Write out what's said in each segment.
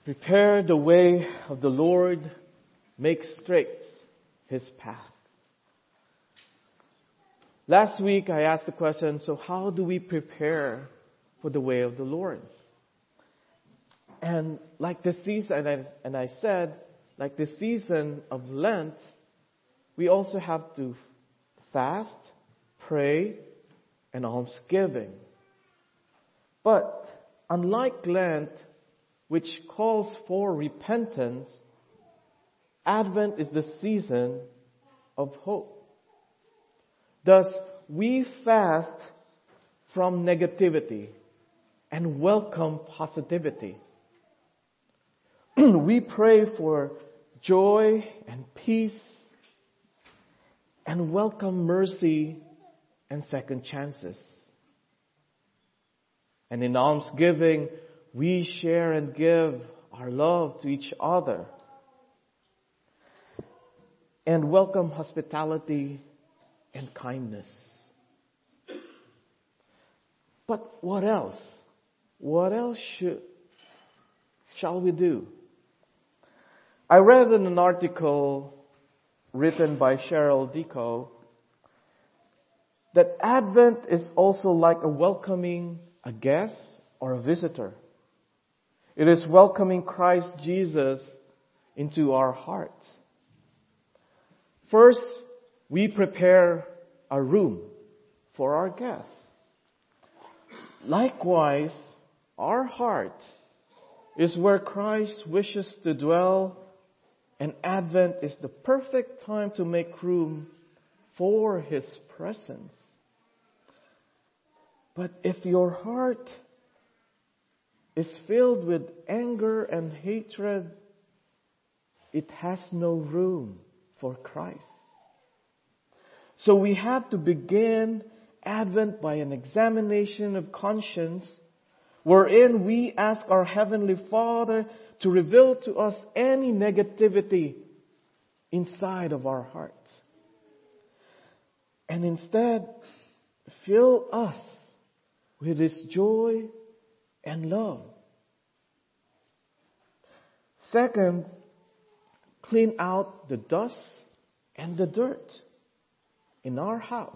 Prepare the way of the Lord, make straight His path. Last week I asked the question, so how do we prepare for the way of the Lord? And like this season, and I said, like this season of Lent, we also have to fast, pray, and almsgiving. But unlike Lent, which calls for repentance, Advent is the season of hope. Thus, we fast from negativity and welcome positivity. We pray for joy and peace and welcome mercy and second chances. And in almsgiving, we share and give our love to each other and welcome hospitality and kindness. But what else? What else shall we do? I read in an article written by Cheryl Deco that Advent is also like a welcoming a guest or a visitor. It is welcoming Christ Jesus into our hearts. First, we prepare a room for our guests. Likewise, our heart is where Christ wishes to dwell, and Advent is the perfect time to make room for His presence. But if your heart is filled with anger and hatred, it has no room for Christ. So we have to begin Advent by an examination of conscience, wherein we ask our Heavenly Father to reveal to us any negativity inside of our hearts. And instead, fill us with His joy and love. Second, clean out the dust and the dirt in our house.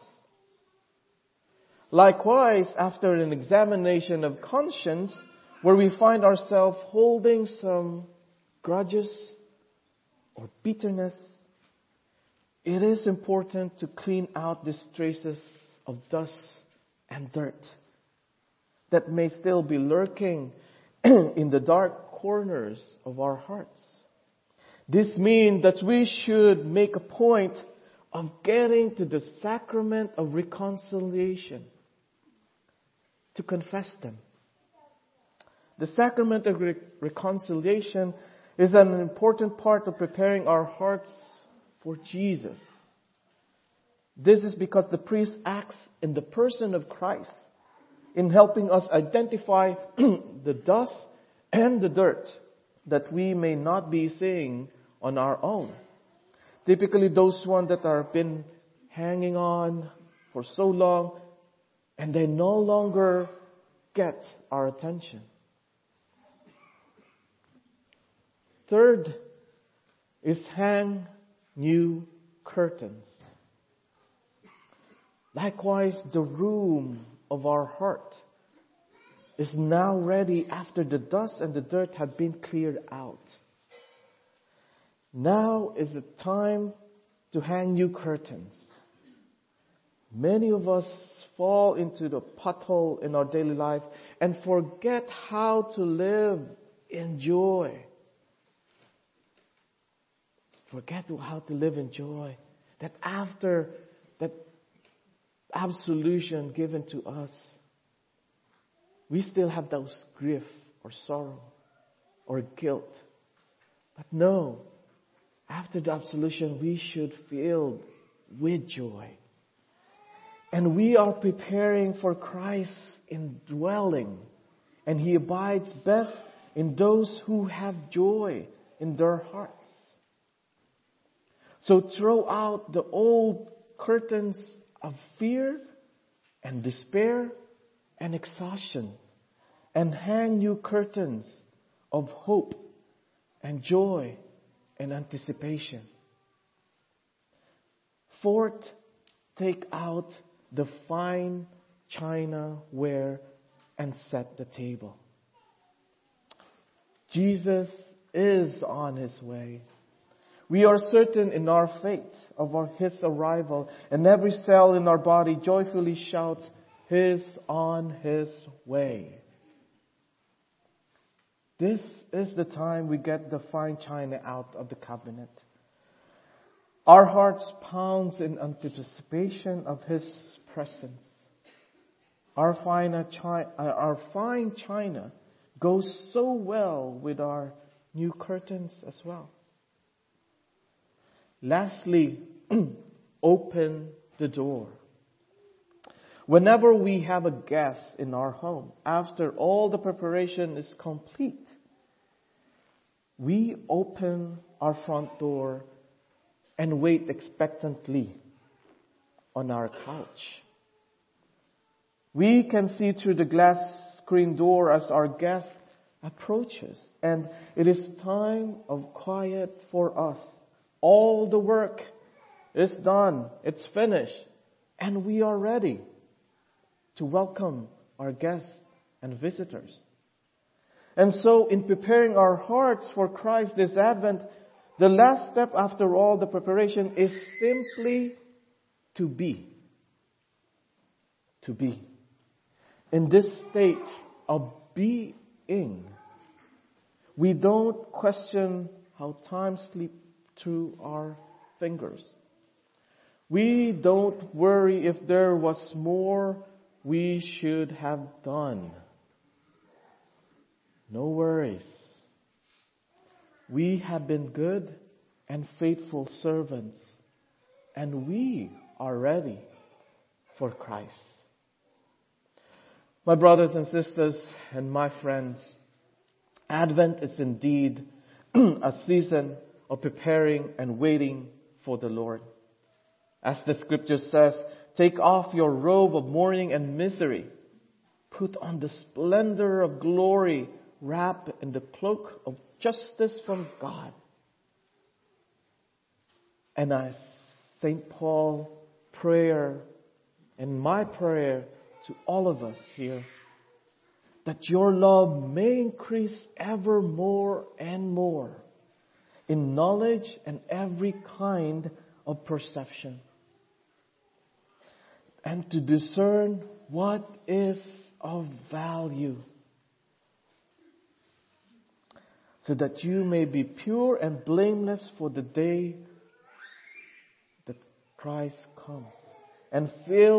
Likewise, after an examination of conscience, where we find ourselves holding some grudges or bitterness, it is important to clean out these traces of dust and dirt that may still be lurking in the dark corners of our hearts. This means that we should make a point of getting to the sacrament of reconciliation to confess them. The sacrament of reconciliation is an important part of preparing our hearts for Jesus. This is because the priest acts in the person of Christ in helping us identify the dust and the dirt that we may not be seeing on our own. Typically those ones that have been hanging on for so long and they no longer get our attention. Third is hang new curtains. Likewise, the room of our heart is now ready after the dust and the dirt have been cleared out. Now is the time to hang new curtains. Many of us fall into the pothole in our daily life and forget how to live in joy. Forget how to live in joy. That after that absolution given to us, we still have those grief or sorrow or guilt. But no, after the absolution, we should feel with joy. And we are preparing for Christ's indwelling. And He abides best in those who have joy in their hearts. So throw out the old curtains of fear and despair and exhaustion and hang new curtains of hope and joy and anticipation. Fourth, take out the fine china ware and set the table. Jesus is on His way. We are certain in our faith of His arrival, and every cell in our body joyfully shouts, He's on His way. This is the time we get the fine china out of the cabinet. Our hearts pounds in anticipation of His presence. Our fine china goes so well with our new curtains as well. Lastly, open the door. Whenever we have a guest in our home, after all the preparation is complete, we open our front door and wait expectantly on our couch. We can see through the glass screen door as our guest approaches, and it is time of quiet for us. All the work is done, it's finished, and we are ready to welcome our guests and visitors. And so, in preparing our hearts for Christ this Advent, the last step after all the preparation is simply to be. To be. In this state of being, we don't question how time slips through our fingers. We don't worry if there was more we should have done. No worries. We have been good and faithful servants, and we are ready for Christ. My brothers and sisters and my friends, Advent is indeed a season of preparing and waiting for the Lord. As the scripture says, take off your robe of mourning and misery. Put on the splendor of glory, wrap in the cloak of justice from God. And as St. Paul's prayer and my prayer to all of us here, that your love may increase ever more and more in knowledge and every kind of perception, and to discern what is of value, so that you may be pure and blameless for the day that Christ comes, and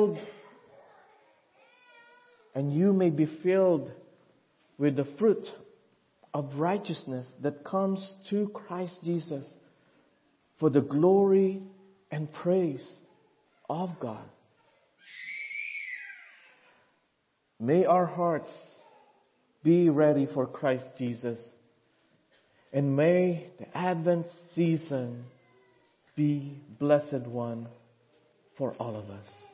you may be filled with the fruit of righteousness that comes through Christ Jesus for the glory and praise of God. May our hearts be ready for Christ Jesus, and may the Advent season be blessed one for all of us.